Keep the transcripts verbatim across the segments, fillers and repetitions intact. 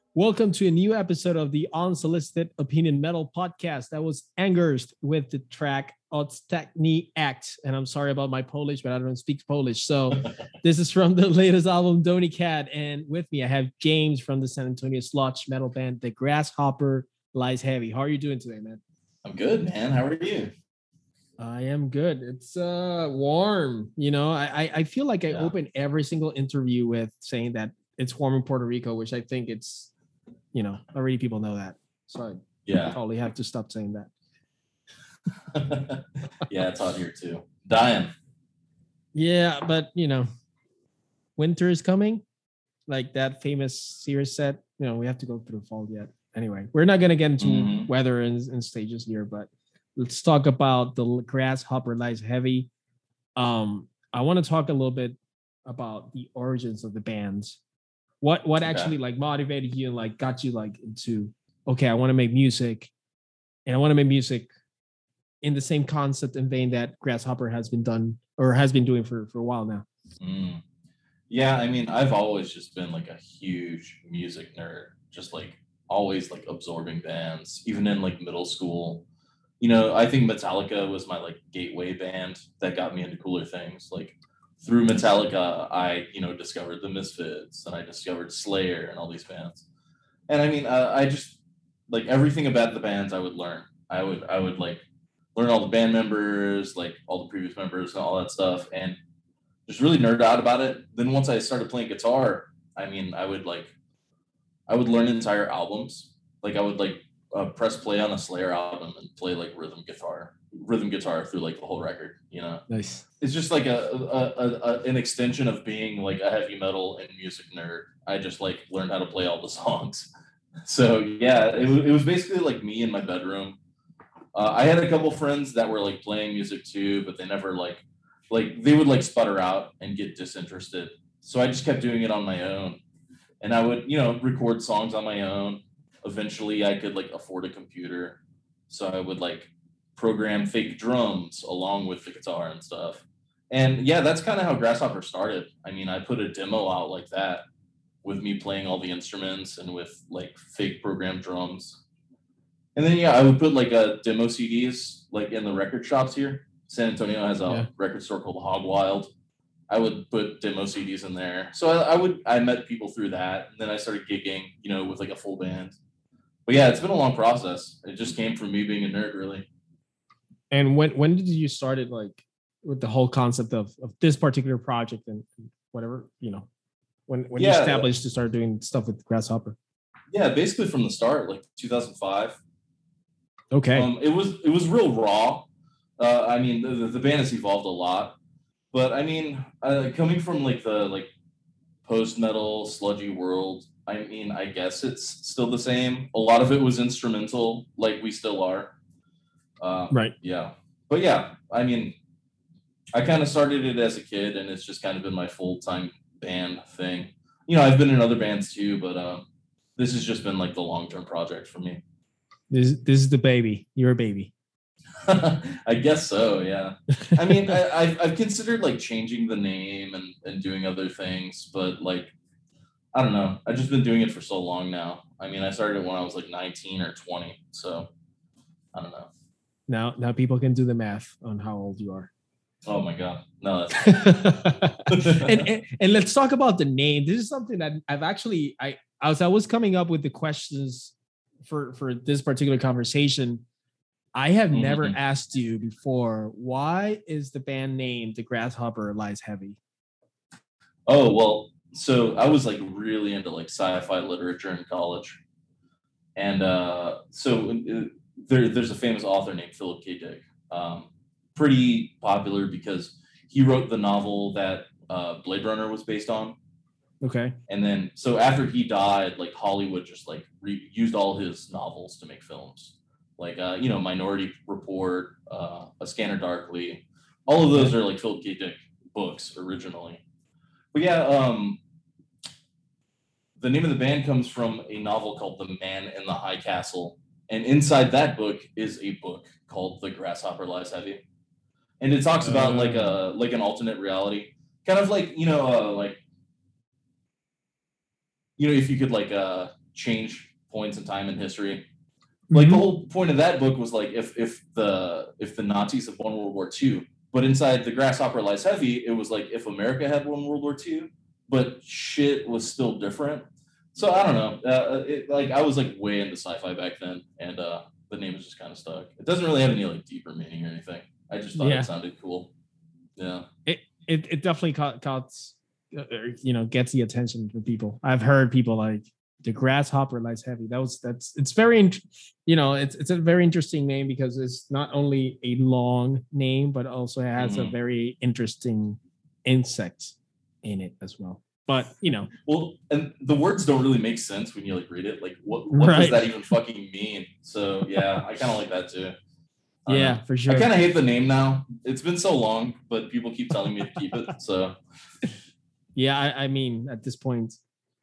Welcome to a new episode of the Unsolicited Opinion Metal Podcast. That was Angers with the track Ostatni Act. And I'm sorry about my Polish, but I don't speak Polish. So this is from the latest album, Donny Cat. And with me, I have James from the San Antonio sludge metal band, The Grasshopper Lies Heavy. How are you doing today, man? I'm good, man. How are you? I am good. It's uh warm. You know, I I feel like I yeah. open every single interview with saying that it's warm in Puerto Rico, which I think it's, you know, already people know that. So I yeah. probably have to stop saying that. Yeah, it's hot here too. Dying. Yeah, but you know, winter is coming. Like that famous series said, you know, we have to go through fall yet. Anyway, we're not gonna get into mm-hmm. weather and, and stages here, but let's talk about the Grasshopper Lies Heavy. Um, I want to talk a little bit about the origins of the bands. What what okay. actually like motivated you and like got you like into okay, I want to make music, and I want to make music in the same concept and vein that Grasshopper has been done or has been doing for for a while now. Mm. Yeah, I mean, I've always just been like a huge music nerd, just like always like absorbing bands, even in like middle school. You know, I think Metallica was my like gateway band that got me into cooler things. Like through Metallica, I, you know, discovered the Misfits and I discovered Slayer and all these bands. And I mean, uh, I just like everything about the bands I would learn. I would, I would like learn all the band members, like all the previous members and all that stuff, and just really nerd out about it. Then once I started playing guitar, I mean, I would like, I would learn entire albums. Like I would like uh, press play on a Slayer album and play like rhythm guitar. rhythm guitar through like the whole record, you know. Nice. It's just like a, a, a, a an extension of being like a heavy metal and music nerd. I just like learned how to play all the songs. So yeah, it, it was basically like me in my bedroom. Uh, I had a couple friends that were like playing music too, but they never like like they would like sputter out and get disinterested. So I just kept doing it on my own, and I would, you know, record songs on my own. Eventually, I could like afford a computer, so I would like program fake drums along with the guitar and stuff. And yeah, that's kind of how Grasshopper started. I mean, I put a demo out like that with me playing all the instruments and with like fake programmed drums. And then yeah, I would put like a demo C Ds like in the record shops here. San Antonio has a yeah. record store called Hog Wild. I would put demo C Ds in there. So I, I would I met people through that, and then I started gigging, you know, with like a full band. But yeah, it's been a long process. It just came from me being a nerd, really. And when when did you start it, like with the whole concept of, of this particular project and whatever, you know, when when yeah, you established to start doing stuff with Grasshopper? Yeah, basically from the start, like two thousand five. Okay. Um, it was it was real raw. Uh, I mean, the, the band has evolved a lot, but I mean, uh, coming from like the like post metal sludgy world, I mean, I guess it's still the same. A lot of it was instrumental, like we still are. Uh, right. Yeah. But yeah, I mean, I kind of started it as a kid, and it's just kind of been my full-time band thing. You know, I've been in other bands too, but uh, this has just been like the long-term project for me. This this is the baby. You're a baby. I guess so, yeah. I mean, I, I've, I've considered like changing the name and, and doing other things, but like, I don't know. I've just been doing it for so long now. I mean, I started when I was like nineteen or twenty, so I don't know. Now, now people can do the math on how old you are. Oh my God. No. That's and, and and let's talk about the name. This is something that I've actually, I as I was coming up with the questions for, for this particular conversation, I have mm-hmm. never asked you before, why is the band named The Grasshopper Lies Heavy? Oh, well, so I was like really into like sci-fi literature in college. And uh, so uh, there, there's a famous author named Philip K. Dick. Um, pretty popular because he wrote the novel that uh, Blade Runner was based on. Okay. And then, so after he died, like Hollywood just like re- used all his novels to make films. Like, uh, you know, Minority Report, uh, A Scanner Darkly. All of those are like Philip K. Dick books originally. But yeah, um, the name of the band comes from a novel called The Man in the High Castle. And inside that book is a book called The Grasshopper Lies Heavy. And it talks about uh, like a like an alternate reality. Kind of like, you know, uh, like, you know, if you could like uh, change points in time in history. Like mm-hmm. the whole point of that book was like if if the if the Nazis had won World War Two, but inside The Grasshopper Lies Heavy, it was like if America had won World War Two, but shit was still different. So I don't know. Uh, it, like I was like way into sci-fi back then, and uh, the name is just kind of stuck. It doesn't really have any like deeper meaning or anything. I just thought yeah. it sounded cool. Yeah. It it, it definitely caught, caught uh, you know gets the attention from people. I've heard people like. The Grasshopper Lies Heavy. That was that's it's very you know it's it's a very interesting name because it's not only a long name but also has mm-hmm. a very interesting insect in it as well. But you know, well, and the words don't really make sense when you like read it. Like, what what right. does that even fucking mean? So yeah, I kind of like that too. Yeah, um, for sure. I kind of hate the name now. It's been so long, but people keep telling me to keep it. So yeah, I, I mean, at this point.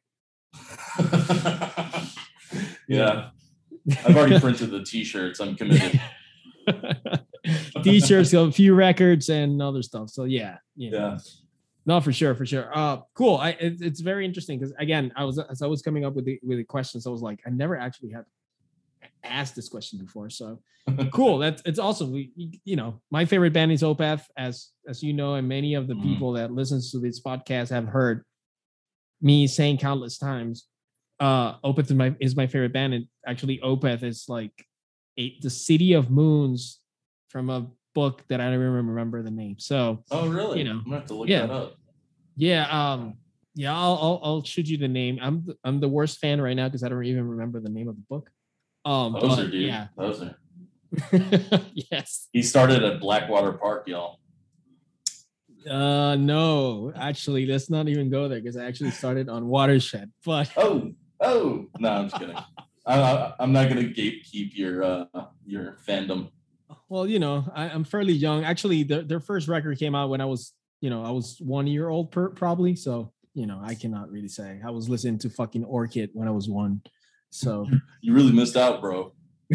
yeah, I've already printed the t-shirts. I'm committed. T-shirts, a few records, and other stuff. So yeah, you know. yeah, no, for sure, for sure. Uh, cool. I it, it's very interesting because again, I was as I was coming up with the with the questions, I was like, I never actually had asked this question before. So cool. That's it's awesome. We you know, my favorite band is Opeth, as as you know, and many of the mm. people that listens to this podcast have heard me saying countless times, uh, Opeth is my is my favorite band, and actually Opeth is like a, the City of Moons from a book that I don't even remember the name. So, oh really? You know, I'm gonna have to look yeah, that up. Yeah, um, yeah, I'll, I'll I'll shoot you the name. I'm the, I'm the worst fan right now because I don't even remember the name of the book. Um, Poser, but, dude. Yeah. Poser. Yes. He started at Blackwater Park, y'all. Uh no, actually, let's not even go there because I actually started on Watershed. But oh, oh, no, I'm just kidding. I, I'm not gonna gatekeep your uh, your fandom. Well, you know, I, I'm fairly young. Actually, their their first record came out when I was, you know, I was one year old per, probably. So, you know, I cannot really say. I was listening to fucking Orchid when I was one. So you really missed out, bro.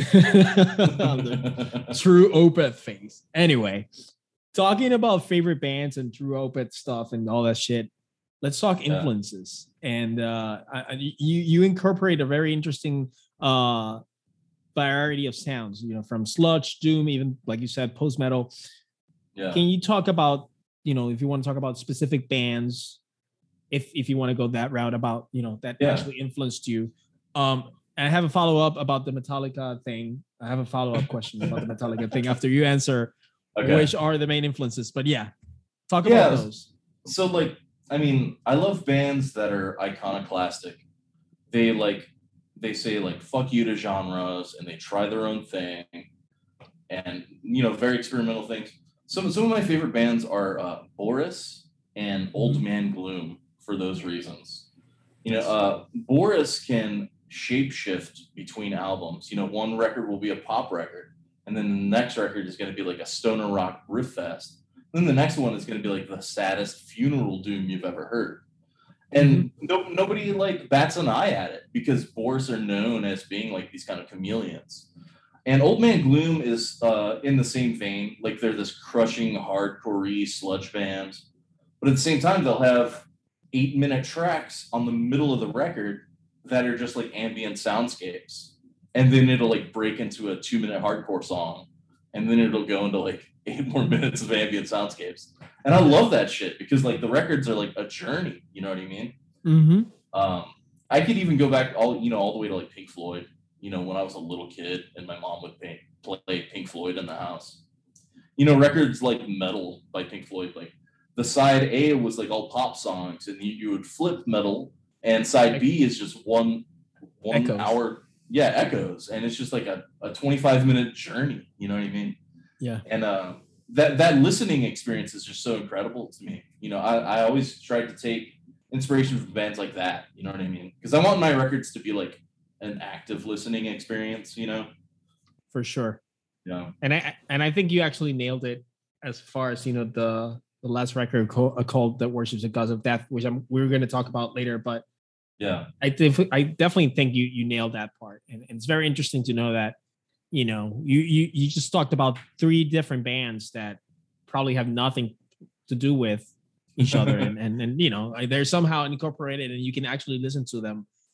True Opeth face. Anyway. Talking about favorite bands and true Opeth stuff and all that shit, let's talk influences. Yeah. And uh, I, you you incorporate a very interesting uh, variety of sounds. You know, from sludge, doom, even like you said, post metal. Yeah. Can you talk about, you know, if you want to talk about specific bands, if if you want to go that route about, you know, that yeah. actually influenced you? Um, and I have a follow up about the Metallica thing. I have a follow up question about the Metallica thing after you answer. Okay. Which are the main influences, but yeah, talk yeah, about those. So like, I mean, I love bands that are iconoclastic. They like, they say like, fuck you to genres, and they try their own thing, and, you know, very experimental things. Some, some of my favorite bands are uh, Boris and Old Man Gloom for those reasons. You know, uh, Boris can shapeshift between albums. You know, one record will be a pop record, and then the next record is going to be like a stoner rock riff fest. Then the next one is going to be like the saddest funeral doom you've ever heard. And mm-hmm. no, nobody like bats an eye at it because Boris are known as being like these kind of chameleons. And Old Man Gloom is uh, in the same vein. Like they're this crushing hardcore-y sludge band. But at the same time, they'll have eight minute tracks on the middle of the record that are just like ambient soundscapes. And then it'll like break into a two minute hardcore song. And then it'll go into like eight more minutes of ambient soundscapes. And I love that shit because like the records are like a journey. You know what I mean? Mm-hmm. Um, I could even go back all, you know, all the way to like Pink Floyd, you know, when I was a little kid and my mom would pay, play Pink Floyd in the house. You know, records like Metal by Pink Floyd, like the side A was like all pop songs and you, you would flip Metal and side B is just one, one Echoes. hour. Yeah, Echoes, and it's just like a, a twenty-five minute journey, you know what I mean? Yeah. And uh, that that listening experience is just so incredible to me. You know, I, I always tried to take inspiration from bands like that, you know what I mean? Because I want my records to be like an active listening experience, you know? For sure. Yeah. And I and I think you actually nailed it as far as, you know, the the last record, A Cult That Worships the Gods of Death, which I'm we're going to talk about later, but yeah, I def- I definitely think you you nailed that part, and, and it's very interesting to know that, you know, you you you just talked about three different bands that probably have nothing to do with each other, and and and you know they're somehow incorporated, and you can actually listen to them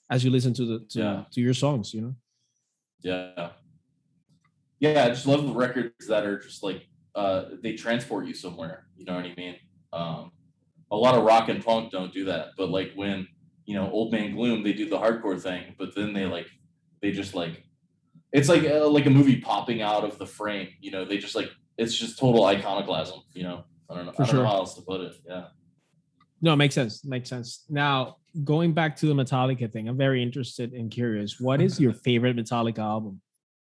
as you listen to the to, Yeah. to your songs, you know. Yeah. Yeah, I just love the records that are just like uh they transport you somewhere. You know what I mean? Um, a lot of rock and punk don't do that, but like when you know Old Man Gloom, they do the hardcore thing, but then they like they just like it's like uh, like a movie popping out of the frame. You know, they just like it's just total iconoclasm. You know, I don't know. For I don't sure. know how else to put it. Yeah. No, it makes sense. Makes sense. Now, going back to the Metallica thing, I'm very interested and curious. What is your favorite Metallica album?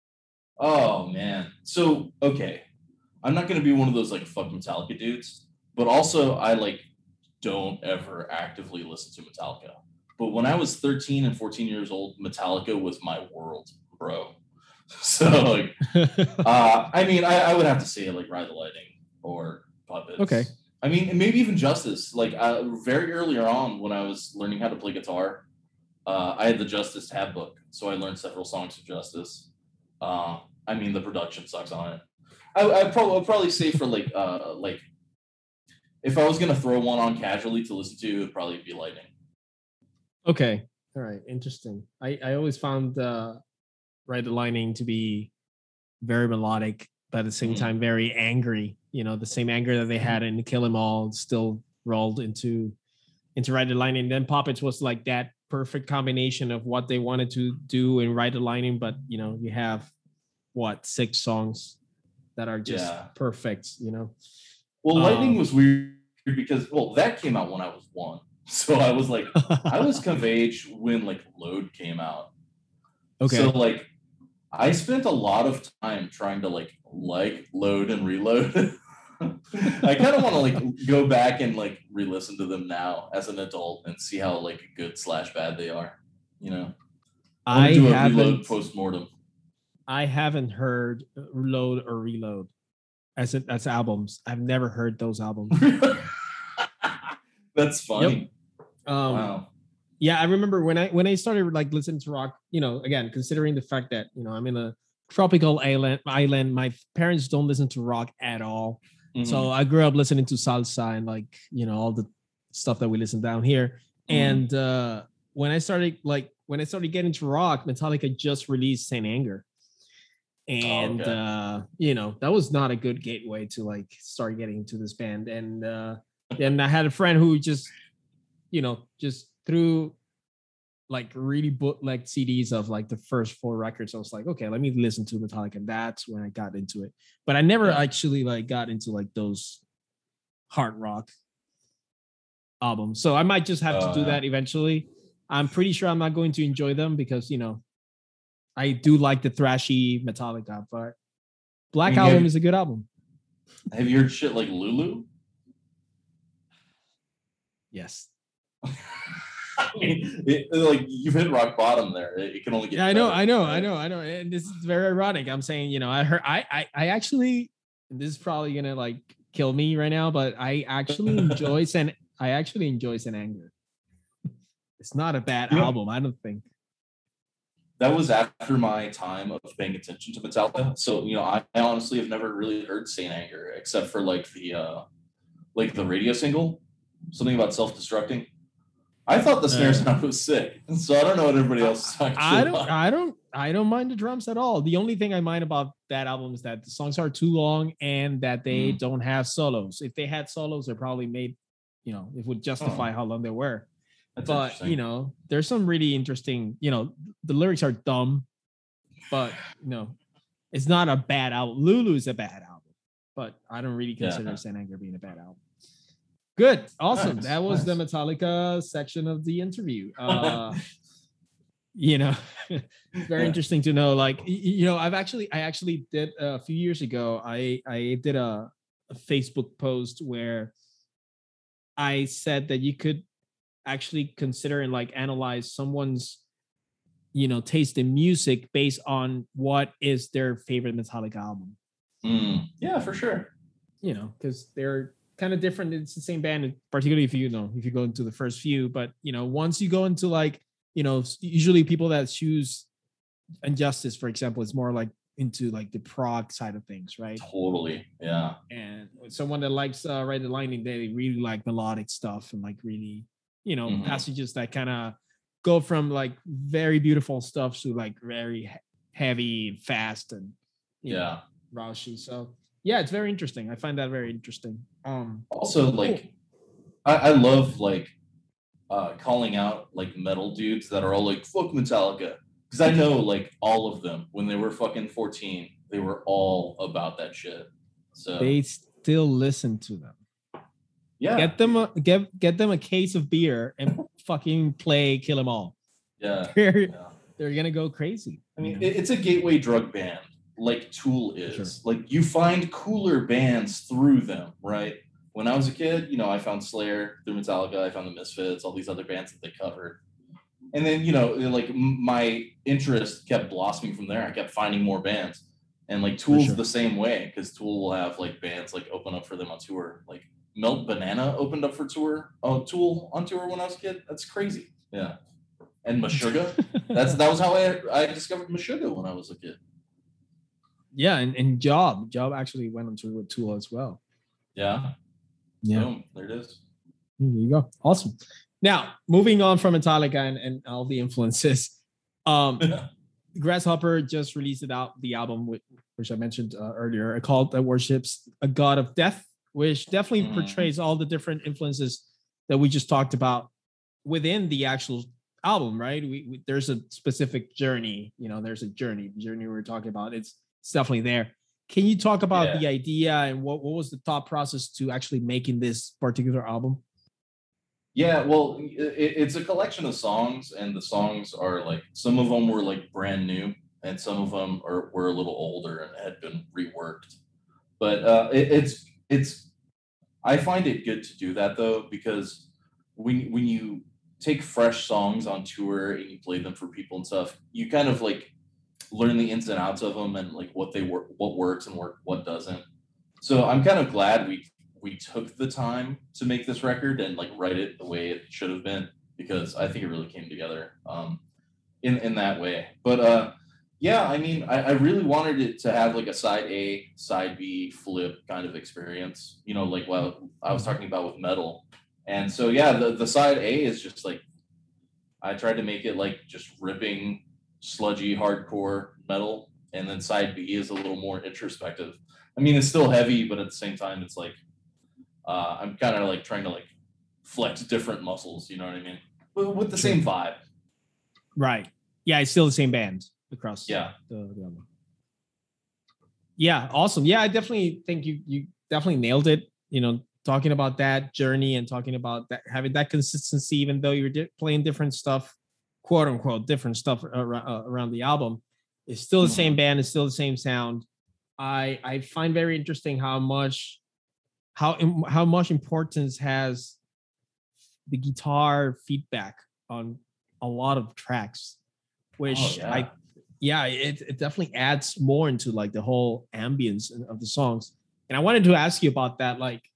Oh man. So okay, I'm not gonna be one of those like fuck Metallica dudes, but also I like don't ever actively listen to Metallica. But when I was thirteen and fourteen years old, Metallica was my world, bro. So like, uh, I mean, I, I would have to say like Ride the Lightning or Puppets. Okay. I mean, maybe even Justice. Like uh, very earlier on when I was learning how to play guitar, uh, I had the Justice tab book, so I learned several songs of Justice. Uh, I mean, the production sucks on it. I, I'd probably I'd probably say for like uh like if I was gonna throw one on casually to listen to, it would probably be Lightning. Okay. All right. Interesting. I, I always found uh, Ride the Lightning to be very melodic, but at the same Mhm. time very angry. You know, the same anger that they had in Kill 'Em All still rolled into into Ride the Lightning. Then Puppets was like that perfect combination of what they wanted to do in Ride the Lightning, but you know, you have what six songs that are just Yeah. perfect. You know. Well, Lightning Um, was weird because well, that came out when I was one, so I was like, I was of age when like Load came out. okay. So like, I spent a lot of time trying to like like load and reload. I kind of want to like go back and like re-listen to them now as an adult and see how like good slash bad they are. You know, I want I to do a haven't reload post mortem. I haven't heard Load or Reload as it, as albums. I've never heard those albums. That's funny. Yep. Um, Wow. Yeah, I remember when I when I started like listening to rock. You know, again considering the fact that you know I'm in a tropical island. Island. My parents don't listen to rock at all. Mhm. So I grew up listening to salsa and like you know all the stuff that we listen down here. Mhm. And uh, when I started like when I started getting to rock, Metallica just released Saint Anger. And okay. uh, you know that was not a good gateway to like start getting into this band. And uh, then I had a friend who just you know just threw like really bootleg C Ds of like the first four records. I was like, okay, let me listen to Metallica, and that's when I got into it. But I never Yeah. actually like got into like those hard rock albums. So I might just have to Oh, do yeah. that eventually. I'm pretty sure I'm not going to enjoy them because you know I do like the thrashy Metallica, but Black I mean, Album have- is a good album. Have you heard shit like Lulu? Yes. I mean, it, like you've hit rock bottom there. It, it can only get. Yeah, I know, better, I know, right? I know, I know. And this is very ironic. I'm saying, you know, I heard, I, I, I actually, and this is probably gonna like kill me right now, but I actually enjoy San, I actually enjoy San Anger. It's not a bad You know- album, I don't think. That was after my time of paying attention to Metallica. So you know, I, I honestly have never really heard Saint Anger except for like the uh like the radio single, something about self-destructing. I thought the snare Uh, sound was sick, so I don't know what everybody else is talking I don't, about. I don't, I don't mind the drums at all. The only thing I mind about that album is that the songs are too long and that they Mm. don't have solos. If they had solos, they probably made, you know, it would justify Oh. how long they were. That's But interesting. you know, there's some really interesting. You know, the lyrics are dumb, but you know, it's not a bad album. Lulu's a bad album, but I don't really consider Yeah. Saint Anger being a bad album. Good, awesome. Nice, That was the nice. Metallica section of the interview. Uh, you know, very Yeah. interesting to know. Like, y- y- you know, I've actually, I actually did uh, a few years ago. I I did a, a Facebook post where I said that you could actually consider and like analyze someone's you know taste in music based on what is their favorite Metallica album. Mm. Yeah, for sure. You know, because they're kind of different. It's the same band, particularly if you know if you go into the first few. But you know, once you go into like you know, s- usually people that choose Injustice, for example, is more like into like the prog side of things, right? Totally. Yeah. And someone that likes uh, Ride the Lightning, they really like melodic stuff and like really, you know, Mhm. passages that kind of go from like very beautiful stuff to like very heavy, fast, and you yeah, know, raushy. So yeah, it's very interesting. I find that very interesting. Um, also like I, I love like uh, calling out like metal dudes that are all like fuck Metallica, because I know like all of them when they were fucking fourteen, they were all about that shit. So they still listen to them. Yeah, get them a, get get them a case of beer and fucking play Kill 'Em All. Yeah, they're, yeah. they're gonna go crazy. I mean, you know? It's a gateway drug band, like Tool is. Sure. Like you find cooler bands through them, right? When I was a kid, you know, I found Slayer through Metallica. I found the Misfits, all these other bands that they covered. And then, you know, like my interest kept blossoming from there. I kept finding more bands. And like Tool's sure. the same way, because Tool will have like bands like open up for them on tour. Like Melt Banana opened up for tour, oh, Tool on tour when I was a kid. That's crazy. Yeah. And Meshuggah. That's that was how I I discovered Meshuggah when I was a kid. Yeah, and, and Job. Job actually went on tour with Tool as well. Yeah. Yeah. Boom. There it is. There you go. Awesome. Now, moving on from Metallica and, and all the influences, um, Grasshopper just released it out the album, which, which I mentioned uh, earlier, a cult that worships a god of death, which definitely mm. portrays all the different influences that we just talked about within the actual album, right? We, we there's a specific journey, you know, there's a journey, the journey we're talking about. It's, it's definitely there. Can you talk about yeah. the idea and what, what was the thought process to actually making this particular album? Yeah, well, it, it's a collection of songs, and the songs are like, some of them were like brand new, and some of them are were a little older and had been reworked. But uh, it, it's it's I find it good to do that though, because when when you take fresh songs on tour and you play them for people and stuff, you kind of like learn the ins and outs of them and like what they work, what works and work, what doesn't. So I'm kind of glad we we took the time to make this record and like write it the way it should have been, because I think it really came together um, in in that way. But uh, yeah, I mean, I, I really wanted it to have like a side A, side B flip kind of experience, you know, like what I was talking about with metal. And so yeah, the the side A is just like, I tried to make it like just ripping, sludgy, hardcore metal, and then side B is a little more introspective. I mean, it's still heavy, but at the same time, it's like uh, I'm kind of like trying to like flex different muscles. You know what I mean? But with the sure. same vibe. Right. Yeah, it's still the same band across. Yeah. The, the album. Yeah. Awesome. Yeah, I definitely think you you definitely nailed it. You know, talking about that journey and talking about that, having that consistency, even though you're di- playing different stuff, quote unquote, different stuff around, uh, around the album, it's still the mm-hmm. same band. It's still the same sound. I I find very interesting how much how how much importance has the guitar feedback on a lot of tracks, which oh, yeah. I yeah it, it definitely adds more into like the whole ambience of the songs. And I wanted to ask you about that, like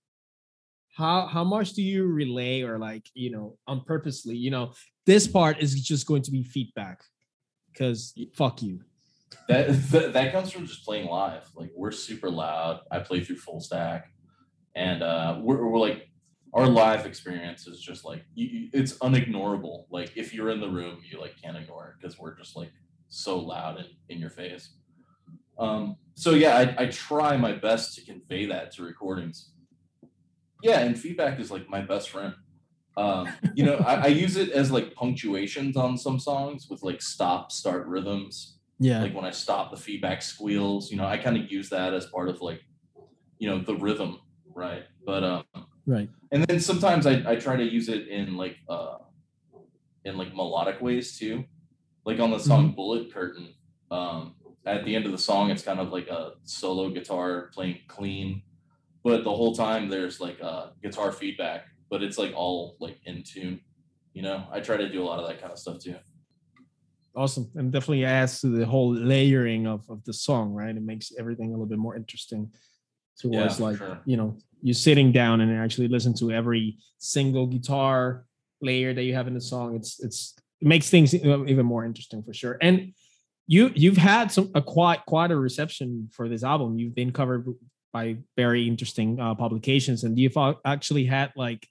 how how much do you relay or like, you know, on purposely, you know, this part is just going to be feedback because fuck you. That, that that comes from just playing live. Like we're super loud. I play through full stack, and uh, we're, we're like our live experience is just like you, it's unignorable. Like if you're in the room, you like can't ignore it because we're just like so loud and in your face. Um, so yeah, I, I try my best to convey that to recordings. Yeah, and feedback is like my best friend. Um, you know, I, I use it as like punctuations on some songs with like stop start rhythms. Yeah. Like when I stop, the feedback squeals, you know, I kind of use that as part of like, you know, the rhythm. Right. But, um, right. And then sometimes I, I try to use it in like, uh, in like melodic ways too. Like on the song mm-hmm. Bullet Curtain, um, at the end of the song, it's kind of like a solo guitar playing clean, but the whole time there's like a guitar feedback, but it's like all like in tune, you know, I try to do a lot of that kind of stuff too. Awesome. And definitely adds to the whole layering of, of the song, right? It makes everything a little bit more interesting towards yeah, like, sure. you know, you sitting down and actually listen to every single guitar layer that you have in the song. It's, it's, it makes things even more interesting for sure. And you, you've had some, a quite, quite a reception for this album. You've been covered by very interesting uh, publications, and you've actually had like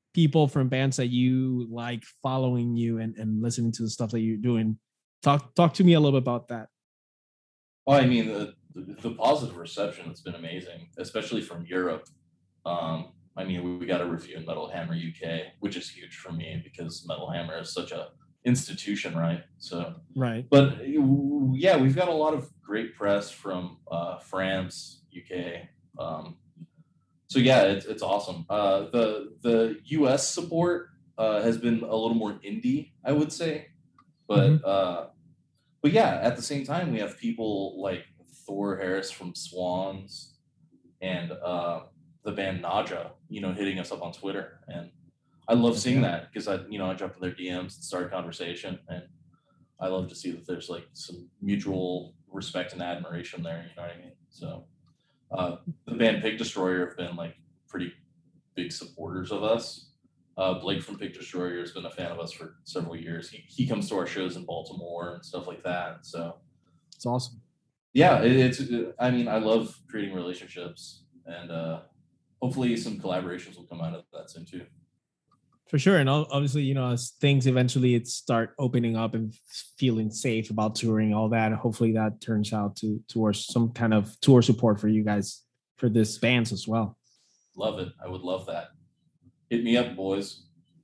people from bands that you like following you and, and listening to the stuff that you're doing. Talk talk to me a little bit about that. Well, I mean, the, the, the positive reception has been amazing, especially from Europe. Um, I mean, we, we got a review in Metal Hammer U K, which is huge for me because Metal Hammer is such a institution, right? So, right. But yeah, we've got a lot of great press from uh, France, U K. Um, so yeah, it's it's awesome. Uh, the the U S support uh, has been a little more indie, I would say, but mm-hmm. uh, but yeah, at the same time, we have people like Thor Harris from Swans and uh, the band Naja, you know, hitting us up on Twitter, and I love okay. seeing that because I, you know, I jump in their D Ms and start a conversation, and I love to see that there's like some mutual respect and admiration there. You know what I mean? So uh, the band Pig Destroyer have been like pretty big supporters of us. Uh, Blake from Pig Destroyer has been a fan of us for several years. He he comes to our shows in Baltimore and stuff like that. So it's awesome. Yeah, it, it's. It, I mean, I love creating relationships, and uh, hopefully some collaborations will come out of that soon too. For sure, and obviously, you know, as things eventually it start opening up and feeling safe about touring, all that. Hopefully, that turns out to towards some kind of tour support for you guys for this bands as well. Love it. I would love that. Hit me up, boys.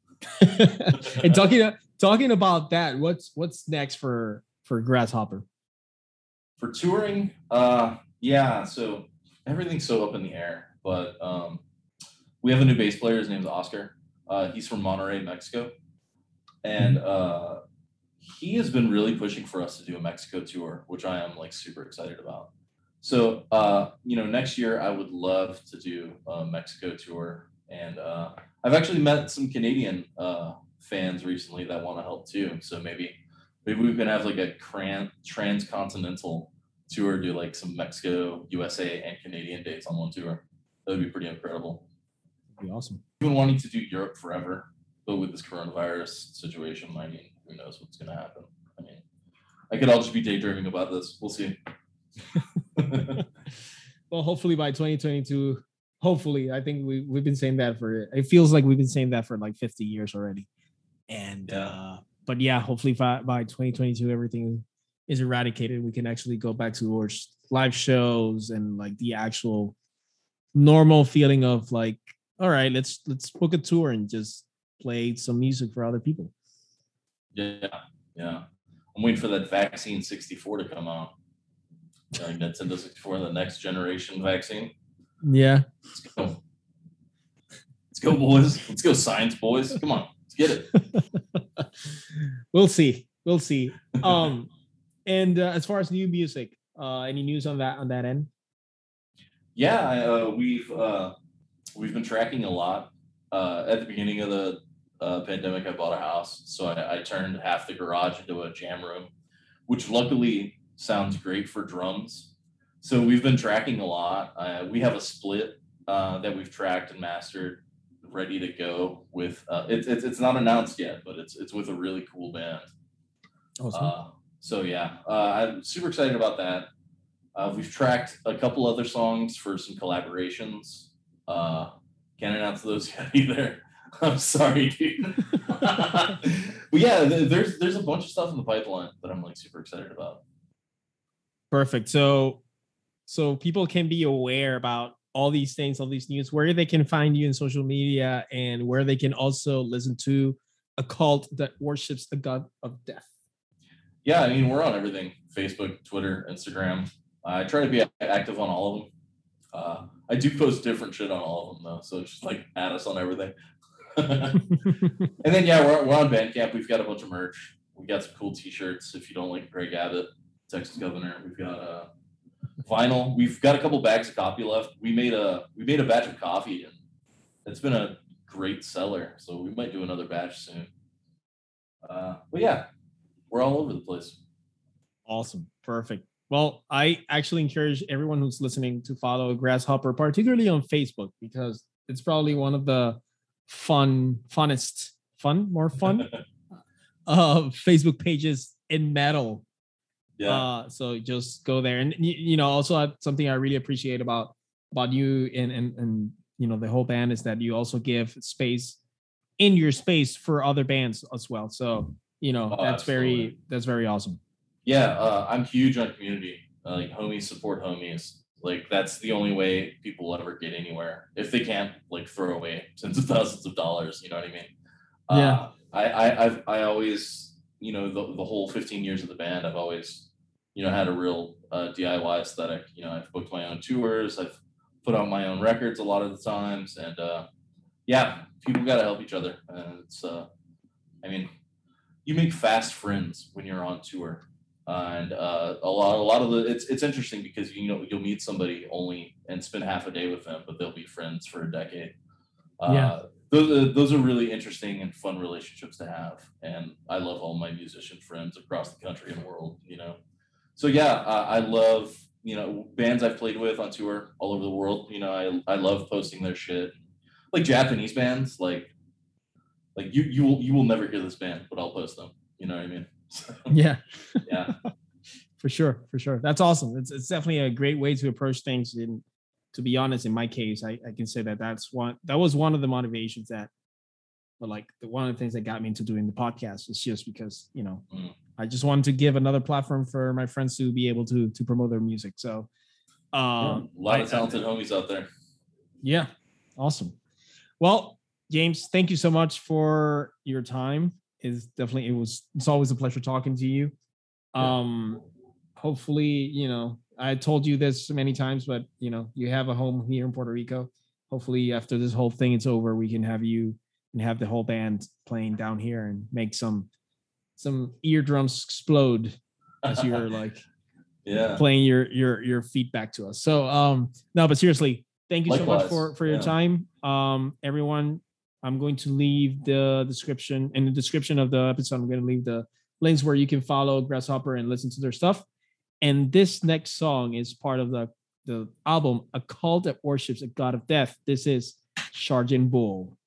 And talking talking about that, what's what's next for for Grasshopper? For touring, uh, yeah. So everything's so up in the air, but um, we have a new bass player. His name's Oscar. Uh, he's from Monterrey, Mexico, and uh, he has been really pushing for us to do a Mexico tour, which I am like super excited about. So uh, you know, next year I would love to do a Mexico tour. And uh, I've actually met some Canadian uh, fans recently that want to help too. So maybe maybe we can have like a cran- transcontinental tour, do like some Mexico, U S A, and Canadian dates on one tour. That would be pretty incredible. That'd be awesome. I've been wanting to do Europe forever, but with this coronavirus situation, I mean, who knows what's going to happen? I mean, I could all just be daydreaming about this. We'll see. Well, hopefully by twenty twenty-two. Hopefully, I think we we've been saying that for it feels like we've been saying that for like fifty years already. And yeah. uh but yeah, hopefully by, by twenty twenty-two everything is eradicated. We can actually go back to our live shows and like the actual normal feeling of like, all right, let's let's book a tour and just play some music for other people. Yeah, yeah. I'm waiting for that vaccine sixty-four to come out. Like Nintendo sixty-four, the next generation vaccine. Yeah. Let's go. Let's go, boys. Let's go, science boys. Come on, let's get it. We'll see. We'll see. Um, and uh, as far as new music, uh, any news on that on that end? Yeah, uh, we've uh, we've been tracking a lot. Uh, at the beginning of the uh, pandemic, I bought a house, so I, I turned half the garage into a jam room, which luckily sounds great for drums. So we've been tracking a lot. Uh, we have a split uh, that we've tracked and mastered, ready to go with. Uh, it's it's it's not announced yet, but it's it's with a really cool band. Awesome. Uh, so yeah, uh, I'm super excited about that. Uh, we've tracked a couple other songs for some collaborations. Uh, can't announce those yet either. I'm sorry, dude. But yeah, there's there's a bunch of stuff in the pipeline that I'm like super excited about. Perfect. So. So people can be aware about all these things, all these news, where they can find you in social media and where they can also listen to a cult that worships the god of death. Yeah, I mean, we're on everything. Facebook, Twitter, Instagram. I try to be active on all of them. Uh, I do post different shit on all of them, though. So just like add us on everything. And then, yeah, we're, we're on Bandcamp. We've got a bunch of merch. We got some cool t-shirts. If you don't like Greg Abbott, Texas governor, we've got uh, vinyl. We've got a couple bags of coffee left. We made a we made a batch of coffee, and it's been a great seller. So we might do another batch soon. Uh, but yeah, we're all over the place. Awesome, perfect. Well, I actually encourage everyone who's listening to follow Grasshopper, particularly on Facebook, because it's probably one of the fun, funnest, fun, more fun uh, Facebook pages in metal. Yeah. Uh, so just go there, and you know, also something I really appreciate about about you and and and you know the whole band is that you also give space in your space for other bands as well. So, you know, Oh, that's absolutely. very, that's very awesome. Yeah, uh, I'm huge on community. Uh, like homies support homies. Like that's the only way people will ever get anywhere. If they can't like throw away tens of thousands of dollars, you know what I mean? Yeah. Uh, I, I, I've, I always, you know, the, the whole fifteen years of the band, I've always, you know, had a real uh, D I Y aesthetic. You know, I've booked my own tours. I've put out my own records a lot of the times. And uh, yeah, people got to help each other. And it's, uh, I mean, you make fast friends when you're on tour. Uh, and uh, a lot, a lot of the, it's it's interesting because you know you'll meet somebody only and spend half a day with them, but they'll be friends for a decade. Uh, Yeah. Those are, those are really interesting and fun relationships to have, and I love all my musician friends across the country and world. You know, so yeah, uh, I love you know bands I've played with on tour all over the world. You know, I I love posting their shit, like Japanese bands, like like you you will you will never hear this band, but I'll post them. You know what I mean? Yeah. Yeah. For sure. For sure. That's awesome. It's, it's definitely a great way to approach things. And to be honest, in my case, I, I can say that that's one, that was one of the motivations that, but like the, one of the things that got me into doing the podcast is just because, you know, mm. I just wanted to give another platform for my friends to be able to, to promote their music. So um, yeah, a lot I, of talented I, homies out there. Yeah. Awesome. Well, James, thank you so much for your time. Is definitely, it was, it's always a pleasure talking to you. Um, hopefully, you know, I told you this many times, but you know, you have a home here in Puerto Rico. Hopefully after this whole thing is over, we can have you and have the whole band playing down here and make some, some eardrums explode as you're like, yeah, playing your, your, your feedback to us. So, um, no, but seriously, thank you Likewise. so much for, for your yeah. time. Um, everyone, I'm going to leave the description in the description of the episode. I'm going to leave the links where you can follow Grasshopper and listen to their stuff. And this next song is part of the, the album, A Cult That Worships a God of Death. This is Sergeant Bull.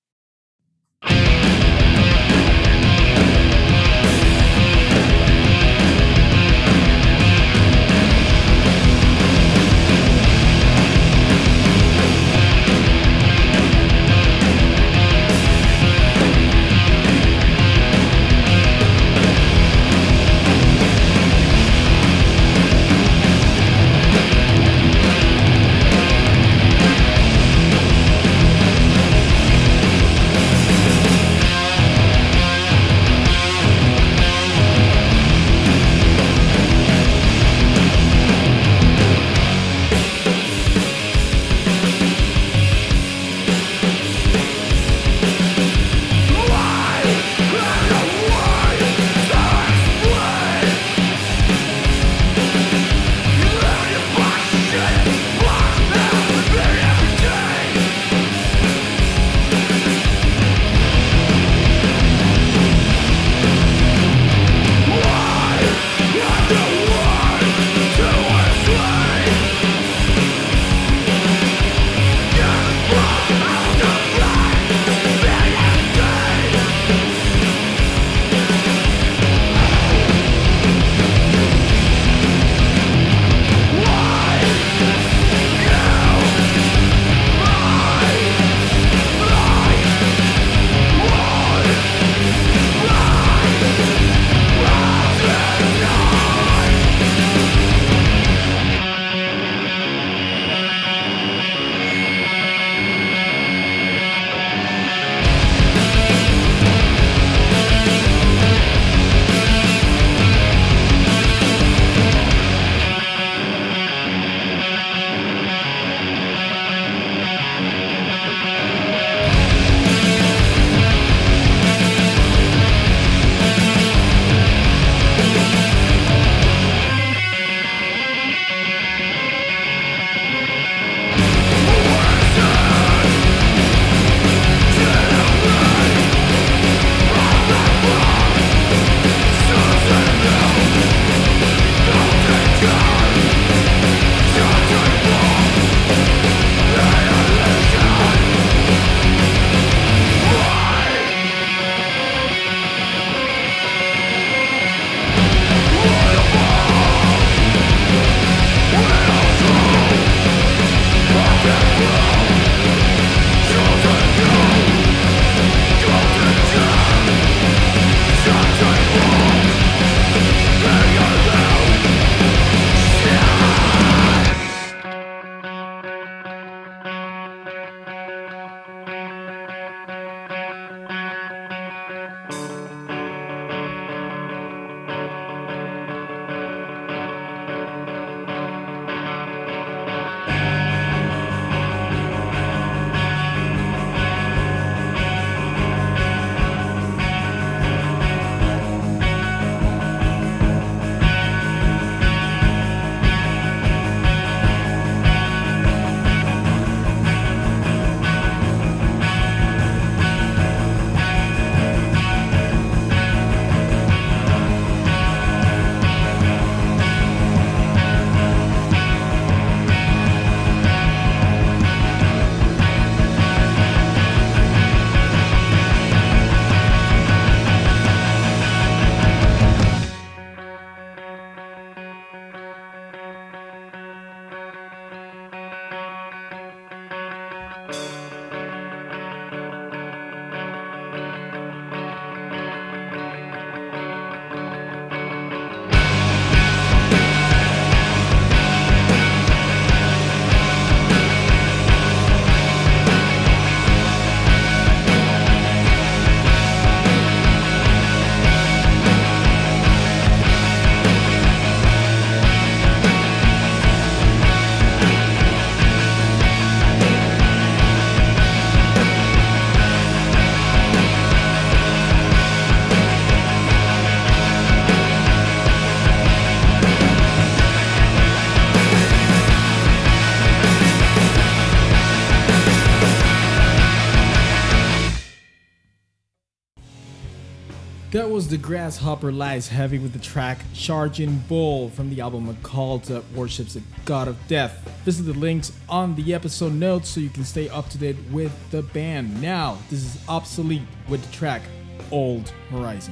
That was the Grasshopper Lies Heavy with the track Charging Bull from the album A Call That Worships the God of Death. Visit the links on the episode notes so you can stay up to date with the band. Now, this is Obsolete with the track Old Horizon.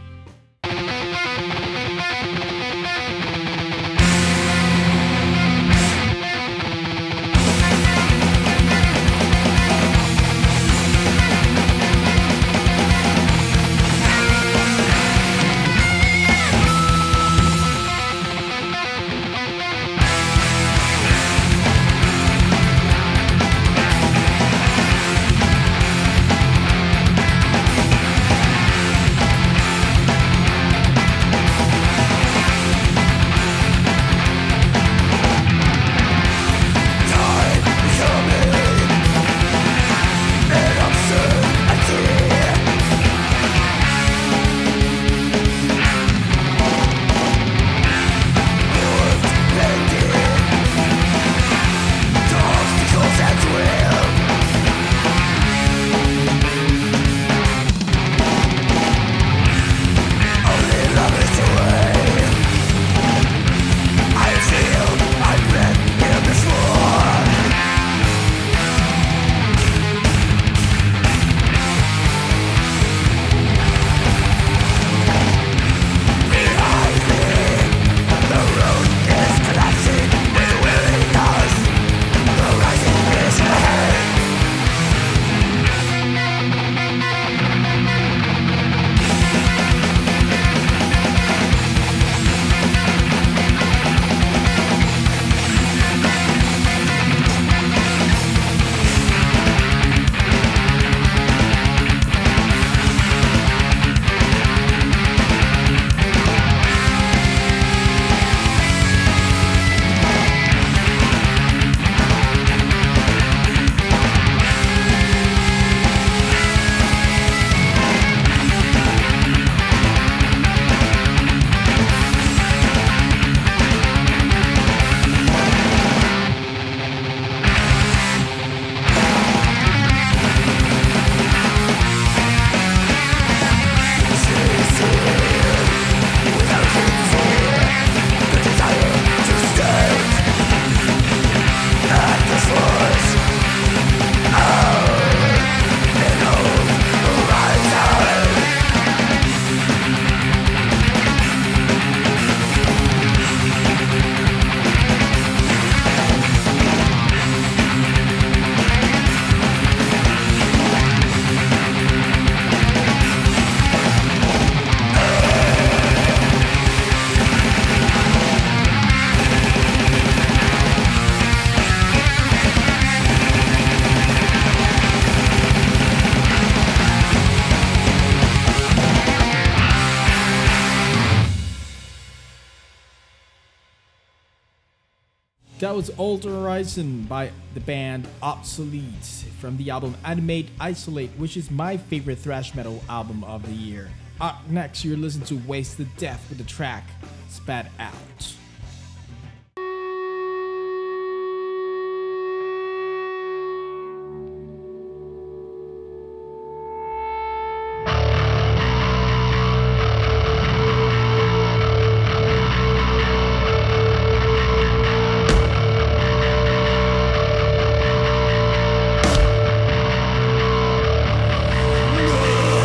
That was Old Horizon by the band Obsolete from the album Animate Isolate, which is my favorite thrash metal album of the year. Up next, you're listening to Wasted Death with the track Spat Out.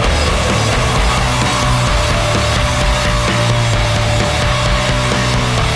We'll be right back.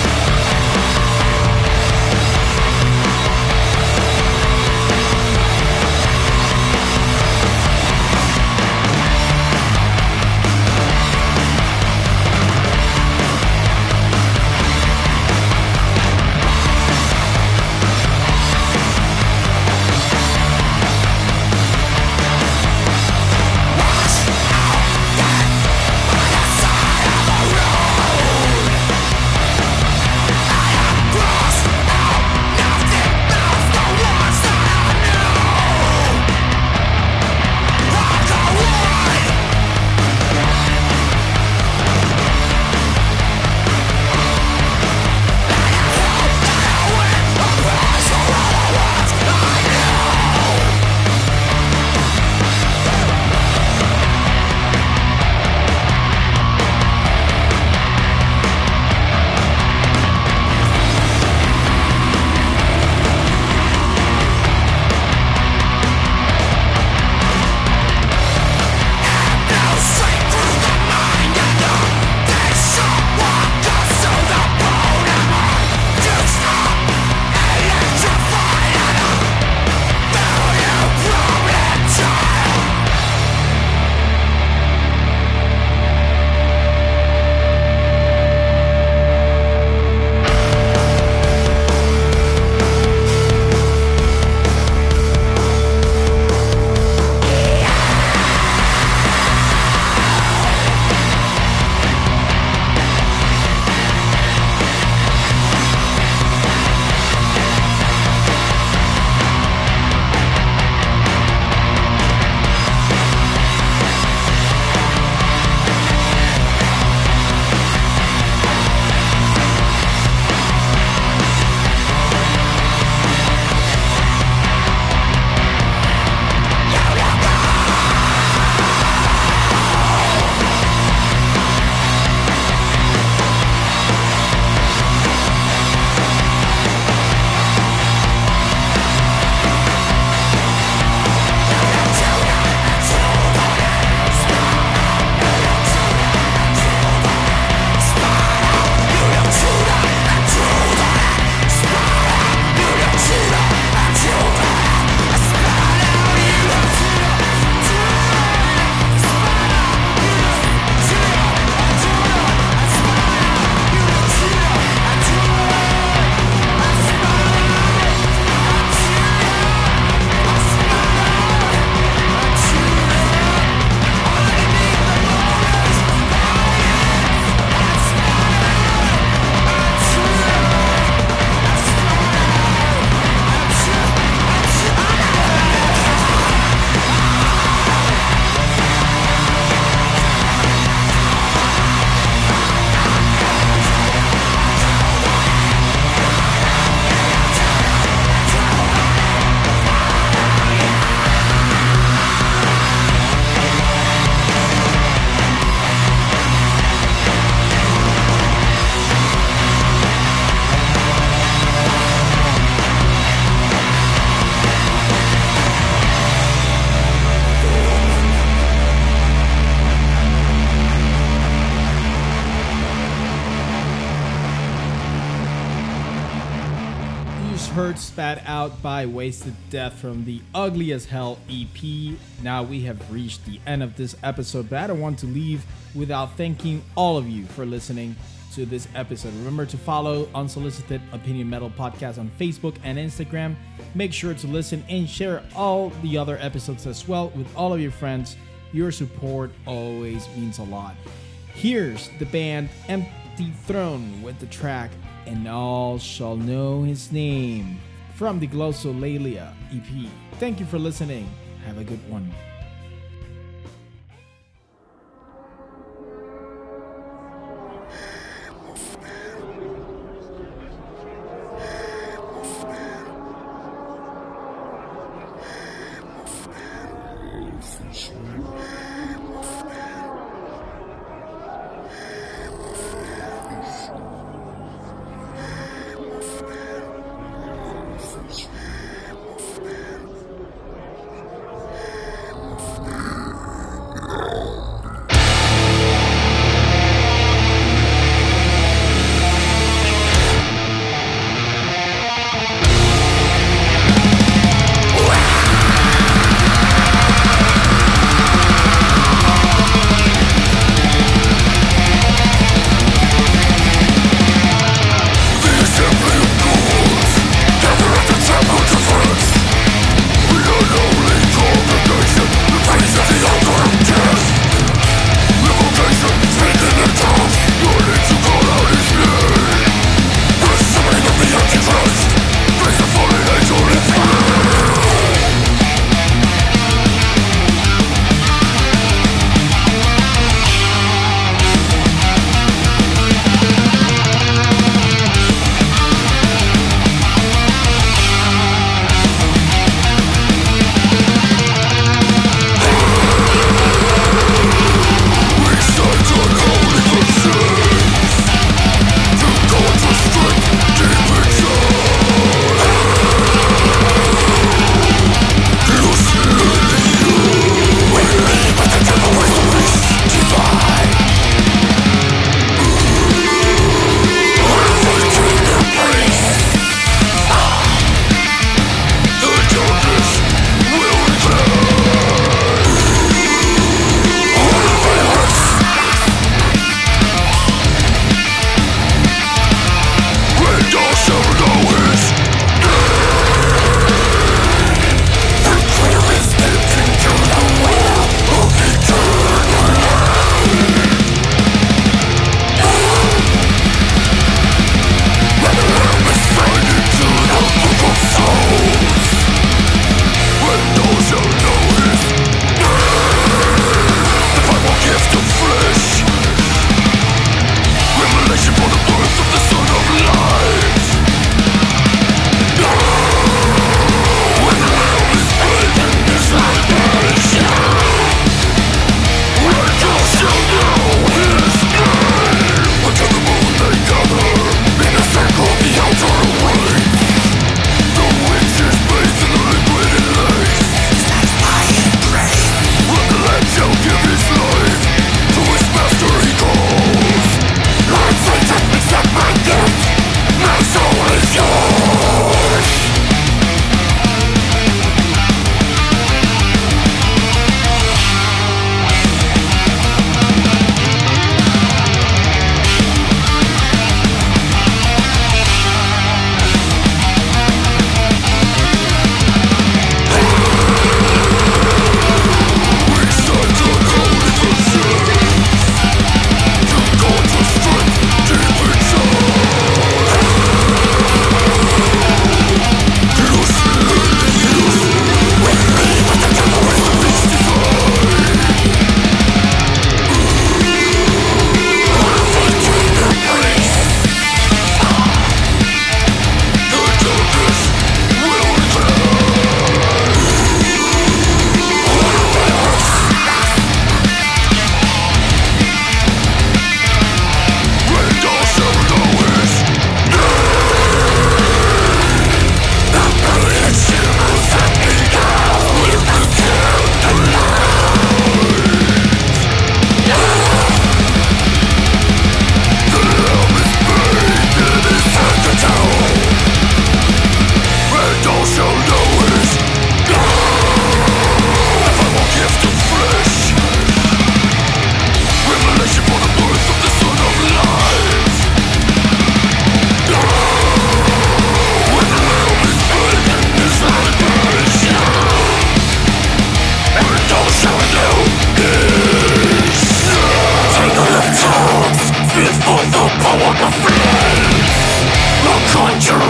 heard Spat Out by Wasted Death from the Ugly as Hell E P. Now we have reached the end of this episode, but I don't want to leave without thanking all of you for listening to this episode. Remember to follow Unsolicited Opinion Metal Podcast on Facebook and Instagram. Make sure to listen and share all the other episodes as well with all of your friends. Your support always means a lot. Here's the band Empty Throne with the track And All Shall Know His Name from the Glossolalia E P. Thank you for listening. Have a good one.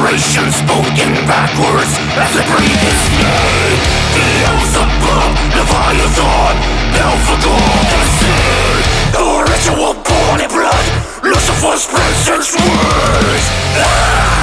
Narration spoken backwards as I breathe his name. Beelzebub, Leviathan, Belphegor, the sin. The ritual born in blood, Lucifer's presence words. Ah!